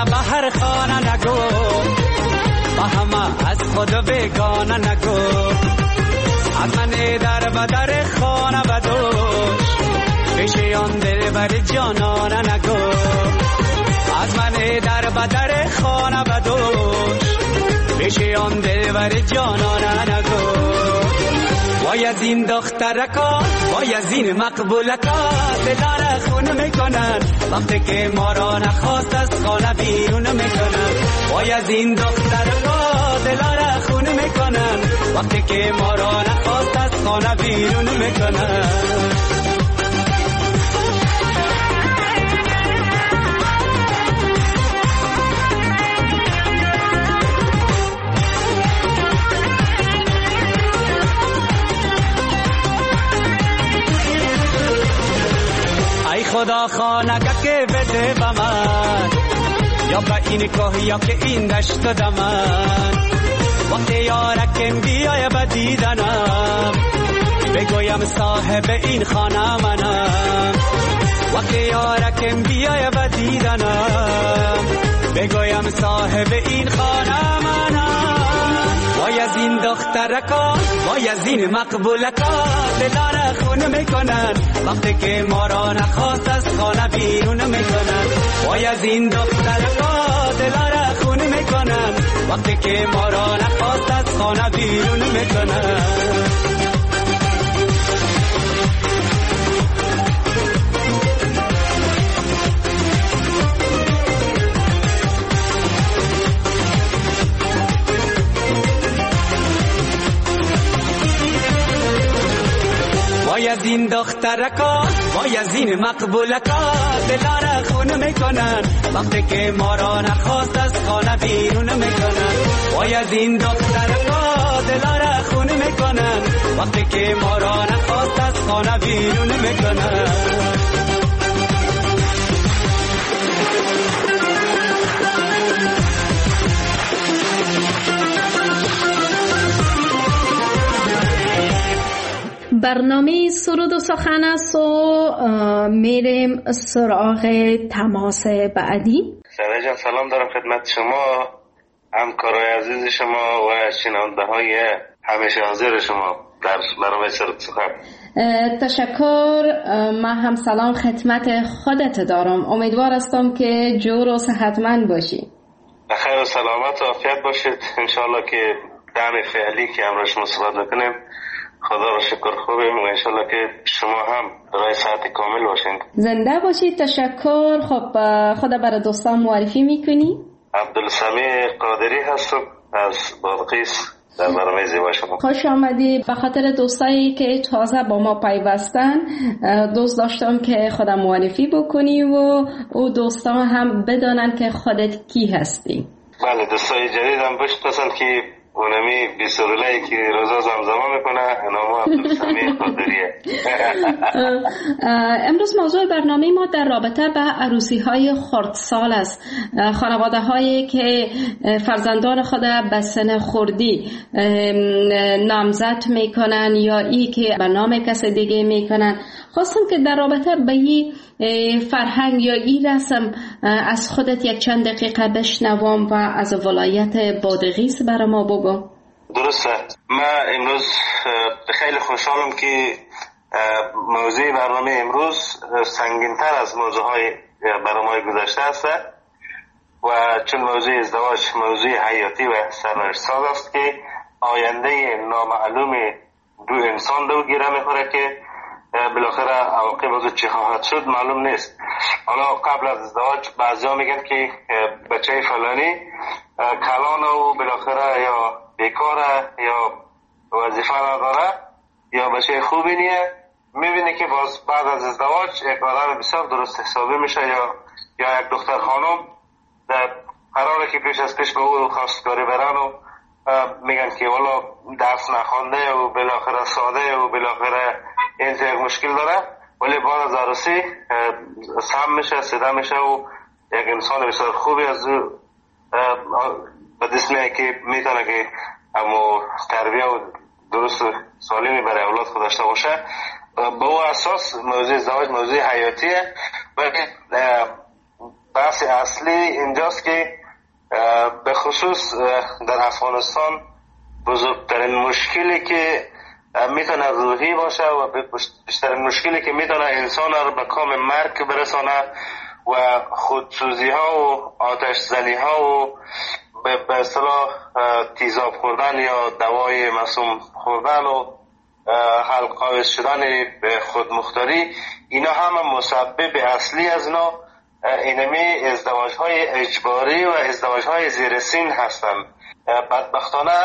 نه به هر خانه نگو، با همه از خود بگانه نگو. از من در بدر خانه بدوش، پیش آن دل بر جانانه نگو. از من در بدر خانه بدوش، پیش آن دل بر جانانه نگو. وای از این دخترکا، وای از این مقبولکا، دلار خون میکنن وقتی که ما را نخواست از خانه بیرون میکنن. وای از این دخترکا، دلار خون میکنن وقتی که ما را نخواست از خانه بیرون میکنن. خدا خانگه که بده به من، یا به این کوه یا که این دشت دمن. وقتی یارکم بیای به دیدنم، بگویم صاحب این خانه منم. وقتی یارکم بیای به دیدنم، بگویم صاحب این خانه منم. وای از این دخترکا، وای از این مقبولکا، دلار خون میکنن وقتی که ما را نخواست از خانه بیرون میکنن. وای از این دخترکا، دلار خون میکنن وقتی که ما را نخواست از خانه بیرون میکنن. وای از این دخترکا، وای از این مقبولکا، دلار خون میکنن وقتی که ما را نخواست از خانه بیرون میکنن. وای از این دخترکا، دلار خون میکنن وقتی که ما را نخواست از خانه بیرون میکنن. برنامه سرود و سخن است و میریم سراغ تماس بعدی. سره جان سلام دارم خدمت شما، همکارای عزیز شما و شنونده های همیشه حاضر شما در برنامه سرود و سخن. تشکر. من هم سلام خدمت خودت دارم، امیدوار هستم که جور و صحتمند باشی. بخیر و سلامت و عافیت باشید انشالله که دم فعلی که امروز مصیبت نکنیم. خدا را شکر خوبیم و انشالله که شما هم برای صحت کامل باشین. زنده باشید. تشکر. خب خدا برای دوستان معرفی میکنی؟ عبدالسمیع قادری هستم از بادغیس در برنامه زیبا شما. خوش آمدی. به خاطر دوستایی که تازه با ما پیوستن دوست داشتم که خدا معرفی بکنی و او دوستان هم بدانن که خودت کی هستی. بله دوستای جدیدم بشناسن که اونمی بیسرولایی که روزا زمزمه میکنه نامو عبدالسمیع قادریه. امروز موضوع برنامه ما در رابطه به عروسی های خردسال است. خانواده هایی که فرزندان خود به سن خردی نامزد میکنن یا ای که به نام کس دیگه میکنن. خواستم که در رابطه به این فرهنگ یا این رسم از خودت یک چند دقیقه بشنوم و از ولایت بادغیس برای ما بگو. درسته. من امروز خیلی خوشحالم که موضوع برنامه امروز سنگین‌تر از موضوعهای برنامه گذشته است و چون موضوع ازدواج موضوع حیاتی و سرنوشت‌ساز است که آینده نامعلوم دو انسان دو گیره میخوره که بالاخره عواقب از چه خواهد شد معلوم نیست. حالا قبل از ازدواج بعضیا میگن که بچه فلانی کلان و بالاخره یا بیکاره یا وظیفه نداره یا بچه خوبی نیه. میبینی که باز بعد از ازدواج یک آدم بسیار درست حسابی میشه یا یا یک دختر خانم در قراره که پیش از پیش به او خواستگاری برن و میگن که والا درس نخوانده و بالاخره ساده و بالاخره این یک مشکل داره، ولی بعد از عروسی سم میشه سیده میشه و یک انسان بسیار خوبی از او به دست میاد که میتونه که اما تربیه و درست و سالمی برای اولاد خود داشته باشه. به او اساس موضوع ازدواج موضوع حیاتیه و بحث اصلی اینجاست که به خصوص در افغانستان بزرگترین مشکلی که میتونه روحی باشه و بیشترین مشکلی که میتونه انسان رو به کام مرگ برسانه و خودسوزی ها و آتش زنی ها و به اصطلاح تیزاب خوردن یا دوای مسموم خوردن و حلقاویز شدن به خودمختاری، اینا همه مسبب اصلی از اینا اینمی ازدواج های اجباری و ازدواج های زیر سن هستند. بدبختانه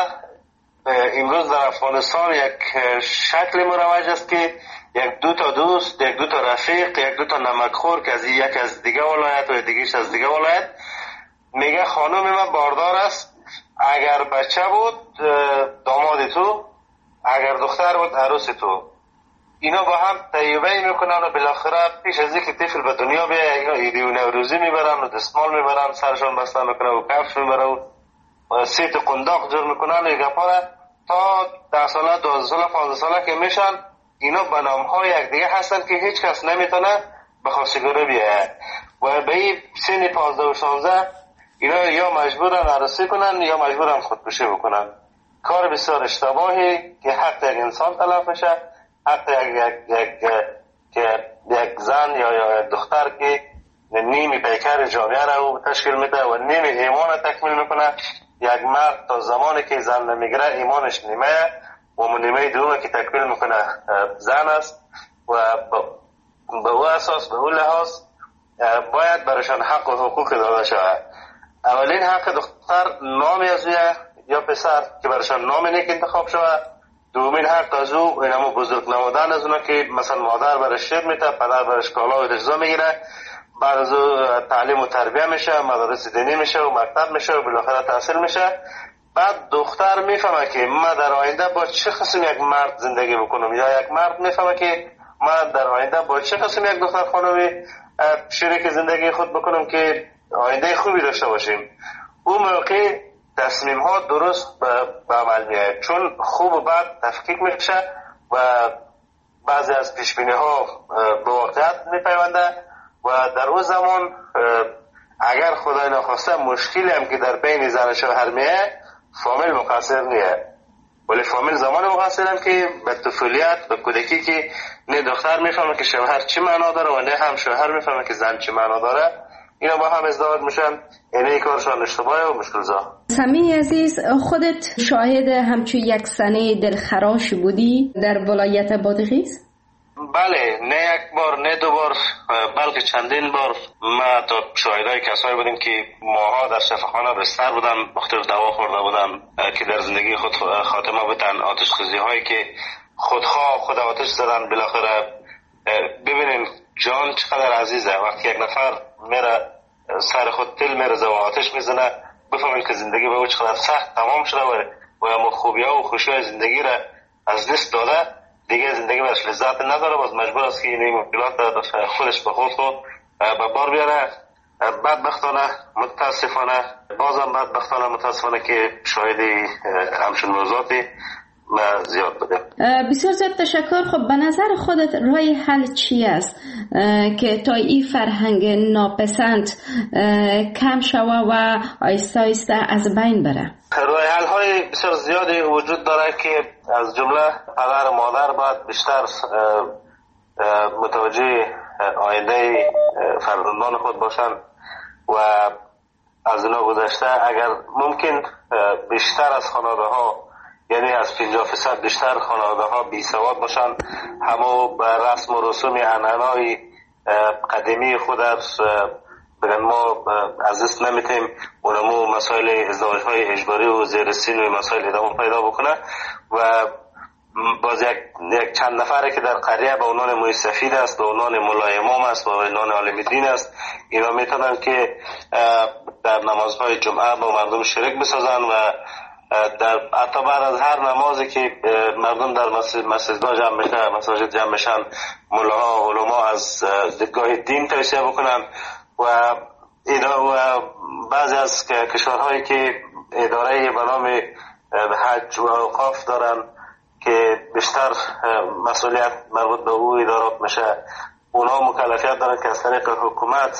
امروز در افغانستان یک شکل مروج است که یک دو تا دوست، یک دو تا رفیق، یک دو تا نمکخور که از یک از دیگه ولایت و دیگهش از دیگه ولایت میگه خانم من باردار است، اگر بچه بود داماد تو، اگر دختر بود عروس تو. اینا با هم طیبه میکنن و بالاخره پیش از اینکه طفل به دنیا بیایه اینا ایدی و نوروزی میبرن و دستمال میبرن، سرشان بسته میکنن و کفش میبرن و سیت قنداق جور میکنن و گپاره تا ده ساله، دوازده ساله، پانزده ساله که میشن اینا به نام های یک دیگه هستن که هیچ کس نمیتونه به خواستگاری بیایه و به این سن پانزده و شانزده اینا یا مجبورن عروسی کنن یا مجبورن خودکشی بکنن. کار بسیار اشتباهی که حق یک انسان تلف میشه، حق یک یک یک که یک زن یا یا دختر که نیمی پیکر جامعه را تشکیل میده و نیمی ایمان تکمیل میکنه. یک مرد تا زمانی که زن نمیگیره ایمانش نیمه و نیمه دومه که تکمیل میکنه زن است و به او اساس به او لحاظ باید برایشان حق و حقوق داده شود. اولین حق دختر نامی از اویه یا پسر که برایشان نام نیک انتخاب شود. دومین حق از او اینمو بزرگ نمودن از اونا که مثلا مادر برش شیر میده، پدر برش کالا و رجزا میگیره، بعد از او تعلیم و تربیه میشه، مدارس دینی میشه و مکتب میشه و بالاخره تحصیل میشه. بعد دختر میفهمه که من در آینده با چه قسم یک مرد زندگی بکنم یا یک مرد میفهمه که من در آینده با چه قسم یک دختر خانمی شریک زندگی خود بکنم که آینده خوبی داشته باشیم. اون موقع تصمیم ها درست به عمل میاد، چون خوب و بد تفکیک میشه و بعضی از پیش بینی ها به واقعیت میپیونده و در اون زمان اگر خدای نخواسته مشکلی هم که در بین زن و شوهر میه فامیل مقصر نیه، ولی فامیل زمان مقصر هم که به طفولیت به کودکی که نه دختر میفهمه که شوهر چی معنا داره و نه هم شوهر میفهمه که زن چی معنا داره، اینا با هم ازدواج میشن. اینه کارشان اشتباهه و مشکل‌زا. سمی عزیز، خودت شاهد همچو یک سنه دلخراش بودی در ولایت بادغیس؟ بله، نه یک بار نه دو بار بلکه چندین بار ما تا شاهدای کسایی بودیم که ماها در شفاخانه بستر بودن، مختلف دوا خورده بودن که در زندگی خود خاتمه بودن. آتش خیزی هایی که خودخواه خود آتش زدن. بالاخره ببینین جان چقدر عزیزه، وقتی یک نفر میره سر خود تل میرزه و آتش میزنه بفهمین که زندگی به او چقدر سخت تمام شده و اما خوبی ها و خوشی های زندگی را از دست داده، دیگه زندگی برش لذت نداره، باز مجبور است که این مشکلات خودش به خود خود به بار بیاره. بدبختانه متاسفانه بازم بدبختانه متاسفانه که شاهدی همچون موضوعاتی زیاد بوده. بسیار زیاد تشکر. خب به نظر خودت راه حل چی است که تا این فرهنگ ناپسند کم شوه و آیسته آیسته از بین بره؟ راه حل های بسیار زیادی وجود داره که از جمله پدر و مادر باید بیشتر متوجه آینده فرزندان خود باشن و از اینا گذشته اگر ممکن بیشتر از خانواده ها، یعنی از پنجاه فیصد بیشتر خانواده ها بی سواد باشن، همو به رسم و رسوم عنعنای قدیمی خود بگن ما از دست نمیتیم، اونمو مسائل ازدواج های اجباری و زیر سن و مسائل ادامه پیدا بکنه و باز یک, یک چند نفره که در قریه به عنوان موی سفید است، به عنوان مولای امام است، به عنوان عالم دین است، اینا میتونن که در نمازهای جمعه با مردم شریک بسازن و در حتی بعد از هر نمازی که مردم در مسجدها جمع میشن، مساجد جمع میشن، مولاها علما از دیدگاه دین توصیه بکنن و و بعضی از کشورهایی که اداره به نام حج و اوقاف دارن که بیشتر مسئولیت مربوط به او ادارات میشه، اونا مکلفیت دارن که از طریق حکومت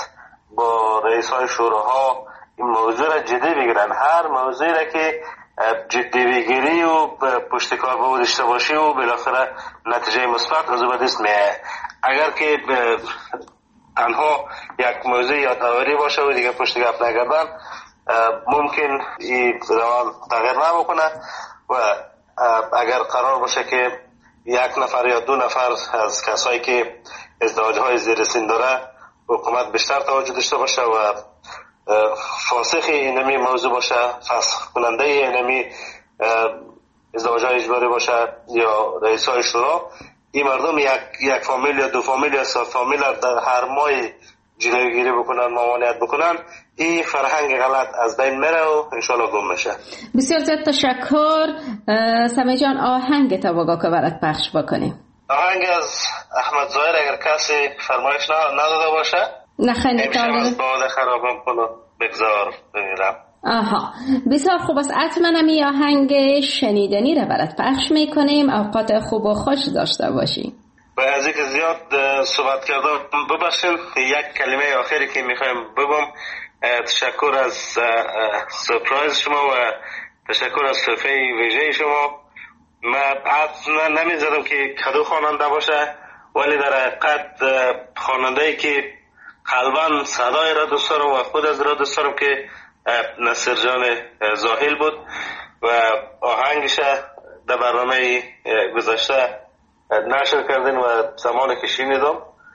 با رئیس های شوراها این موضوع را جدی بگیرن. هر موضوعی را که جدی بگیری و پشتکار با داشته باشی و بالاخره نتیجه مثبت از او به دست میاد. اگر که تنها یک موضوع یادآوری باشه و دیگه پشت گپ نگردن، ممکن این روان تغییر نمیکنه و اگر قرار باشه که یک نفر یا دو نفر از کسایی که ازدواج‌های زیر سن داره حکومت بیشتر توجه داشته باشه و فاسخ اینمی موضوع باشه، فسخ کننده اینمی ازدواج‌های اجباری باشه یا رئیس‌های شورا، این مردم یک یک فامیل یا دو فامیل یا سه فامیل در هر ماه جلوگیری بکنن، ممانعت بکنن، این فرهنگ غلط از بین میره و انشالله گم میشه. بسیار زیاد تشکر. سمی جان، آهنگ تواگا که برات پخش بکنیم. آهنگ از احمد ظاهر اگر کسی فرمایش نداده باشه. نه خیلی امشب از باد خرابم کنو بگذار بمیرم. آها، بسیار خوب است. حتما می آهنگ شنیدنی را برات پخش میکنیم. اوقات خوب و خوش داشته باشی. و از اینکه زیاد صحبت کردم ببخشید، یک کلمه آخری که میخوایم بگم، تشکر از سرپرایز شما و تشکر از صفحه ویژه شما. من حد نمیزدم که کدو خواننده باشه، ولی در حقیقت خواننده‌ای که قلباً صدای را دوست دارم و خود از را دوست دارم که نصیر جان زاهل بود و آهنگش در برنامه گذشته نشر کردین و زمانی که شنیدم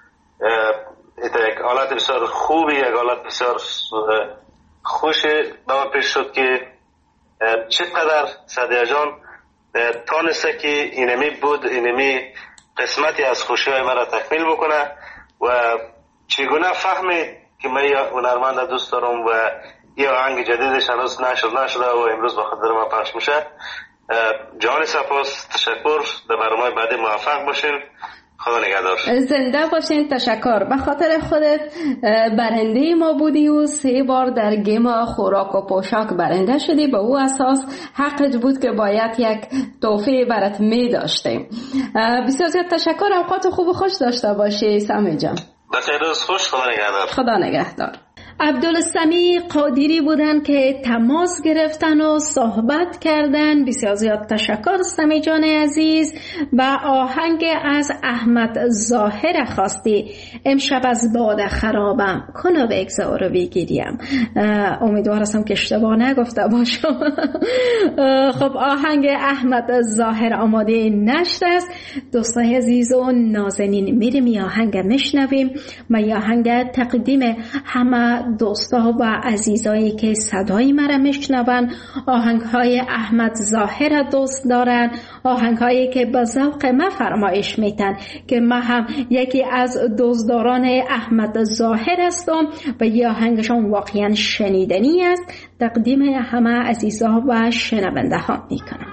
یک حالت بسیار خوبی، یک حالت بسیار خوشی به پیش شد که چقدر سعدیه جان تانسته که اینمی بود، اینمی قسمتی از خوشی های مرا تکمیل بکنه و چگونه فهمید که من یا هنرمند دوست دارم و یه آهنگ جدیدش هنوز نشد نشده و امروز با خاطر من پخش میشه. جان سپاس، تشکر. در برنامه بعدی موفق باشین. خدا نگهدار. زنده باشین. تشکر. به خاطر خودت برنده ما بودی و سه بار در گیم خوراک و پوشاک برنده شدی. به او اساس حقت بود که باید یک تحفه برات می داشتیم. بسیار زیاد تشکر. اوقات خوب و خوش داشته باشی سمی جان. بخیر روز خوش. خدا نگهدار. خدا نگهدار. عبدالسمی قادری بودن که تماس گرفتن و صحبت کردن. بسیار زیاد تشکر سمی جان عزیز. و آهنگ از احمد ظاهر خواستی، امشب از باد خرابم کنو بگذار و بگیریم. امیدوار هستم که اشتباه نگفته باشم. خب آهنگ احمد ظاهر آماده نشر است. دوستای عزیز و نازنین، میریم این آهنگ میشنویم. ما این آهنگ تقدیم همه دوستا و عزیزایی که صدای مرا میشنون، آهنگ های احمد ظاهر دوست دارن، آهنگ هایی که به ذوق ما فرمایش میتن که ما هم یکی از دوستداران احمد ظاهر هستم و یه آهنگشون واقعا شنیدنی است. تقدیم همه عزیزا و شنونده ها میکنم.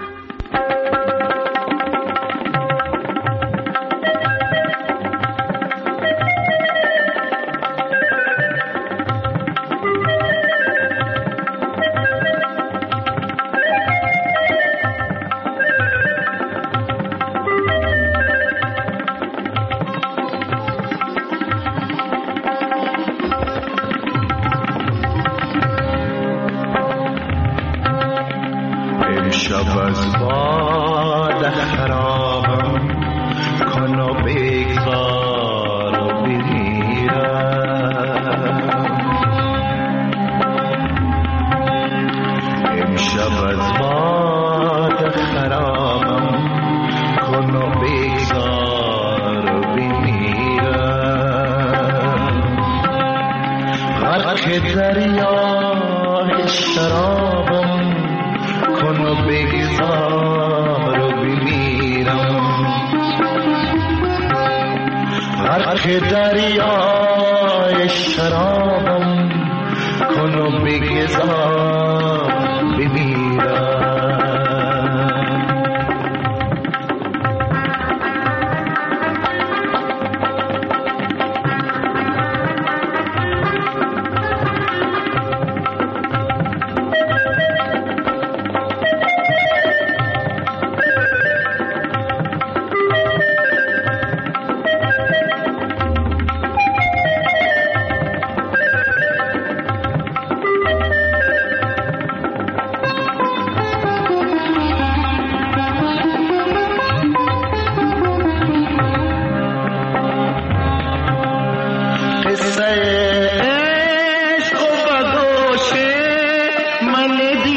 شب از باد خرابم کن و بگذار و بمیرم. امشب از باد خرابم کن و بگذار و بمیرم. غرق دریای شرابم کن و بگذار و بمیرم. غرق دریای شرابم کن و بگذار بمیرم.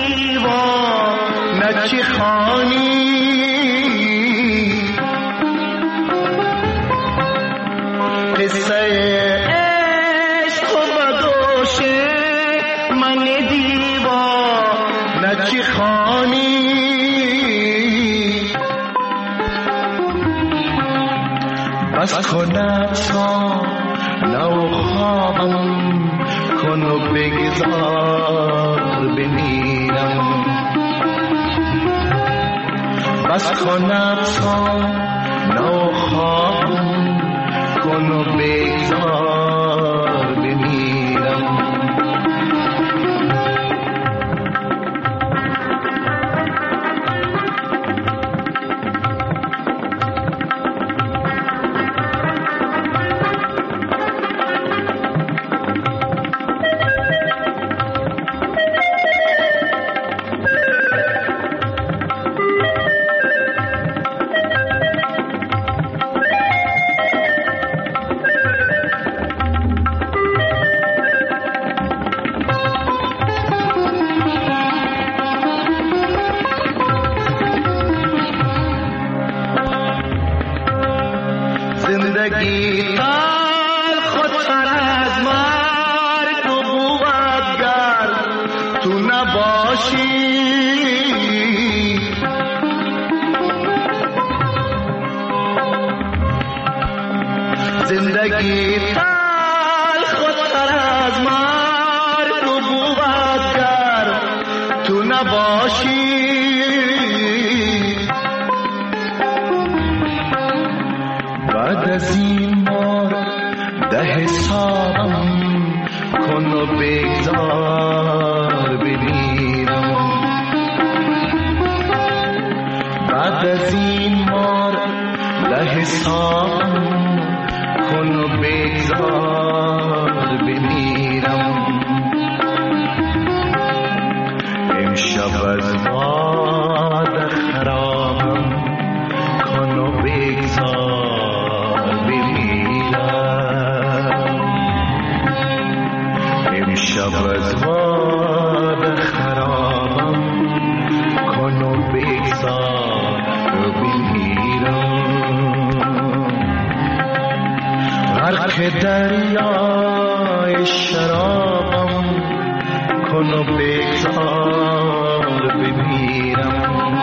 دیوا نه چی خانی قصه عشق و بدوشه من دیوا نه چی خانی بس کن افسان نو خوابم کن و بگذار بمیرم بس کن افسان نو خوابم کن و بگذار بمیرم زندگی تر خودتر از مرگ و بودگر تو نباشی زندگی تر خودتر از مرگ و بودگر تو نباشی بعد از این بار ده حسابم کن و بگذار بمیرم بعد از این بار ده حسابم کن و بگذار بمیرم امشب از باد خرابم کن و بگذار شب از باد خرابم کن و بگذار بمیرم غرق دریای شرابم کن و بگذار بمیرم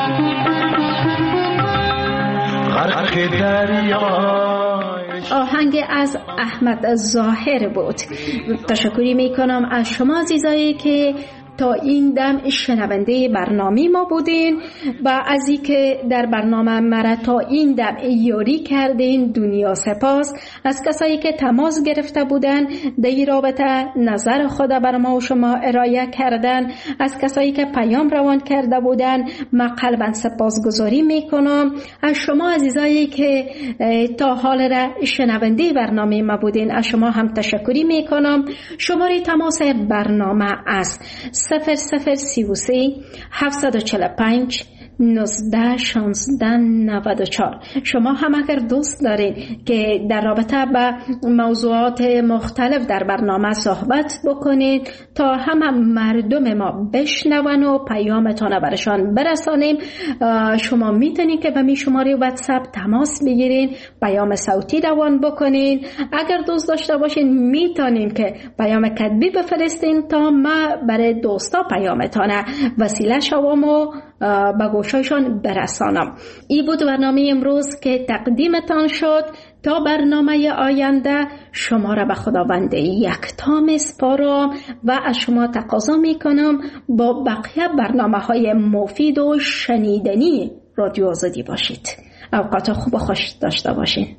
غرق دریای آهنگ از احمد ظاهر بود. تشکری میکنم از شما عزیزایی که تا این دم شنونده برنامه ما بودین و از اینکه در برنامه مرا تا این دم یاری کردین دنیا سپاس. از کسایی که تماس گرفته بودن در این رابطه نظر خود بر ما و شما ارائه کردن، از کسایی که پیام روان کرده بودن من قلباً سپاسگزاری میکنم. از شما عزیزایی که تا حال را شنونده برنامه ما بودین از شما هم تشکری میکنم. شماره تماس برنامه است صفر صفر سی و سه هفتصد و چهل و پنج نوزده شانزده نود و چهار. شما هم اگر دوست دارید که در رابطه با موضوعات مختلف در برنامه صحبت بکنید تا هم مردم ما بشنون و پیامتان برشان برسانیم، شما میتونید که به می شماره واتساپ تماس بگیرین، پیام صوتی روان بکنین. اگر دوست داشته باشین میتونین که پیام کتبی بفرستین تا ما برای دوستا پیامتان وسیله شوم و به گوششان برسانم. این بود برنامه امروز که تقدیمتان شد. تا برنامه آینده شما را به خداوند یکتا میسپارم و از شما تقاضا میکنم با بقیه برنامه های مفید و شنیدنی رادیو آزادی باشید. اوقات خوب و خوش داشته باشید.